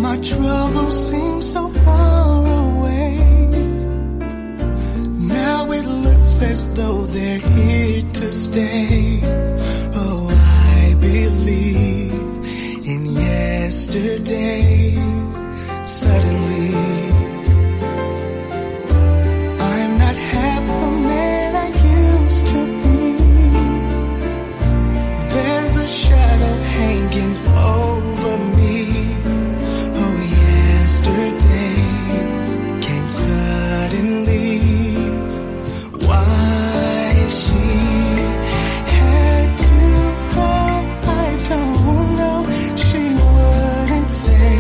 My troubles seem so far away. Now it looks as though they're here to stay. Oh, I believe in yesterday. Suddenly, I'm not half the man I used to be. There's a shadow hanging over me. Oh, yesterday came suddenly. Why she had to go, I don't know. She wouldn't say.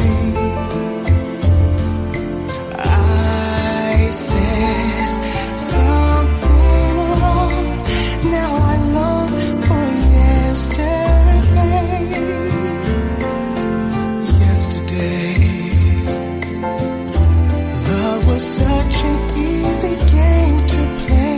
I said something wrong. Now I long for yesterday. Yesterday, love was such an easy game to play.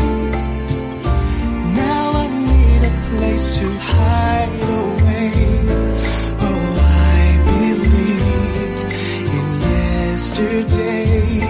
Now I need a place to hide away. Oh, I believe in yesterday.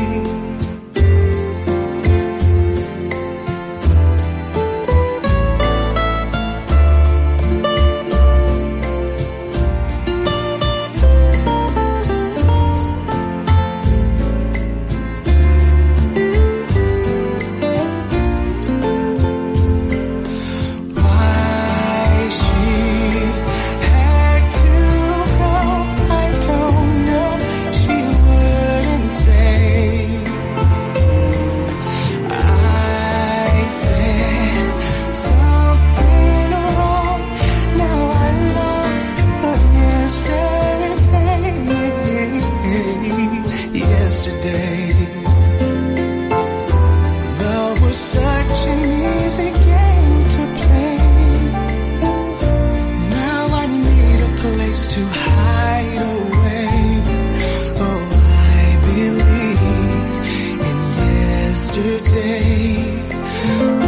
Why she had to go, I don't know. She wouldn't say. I said something wrong. Now I long for yesterday. Yesterday, love was such an easy game to play. Now I need a place to hide away. Oh, I believe in yesterday.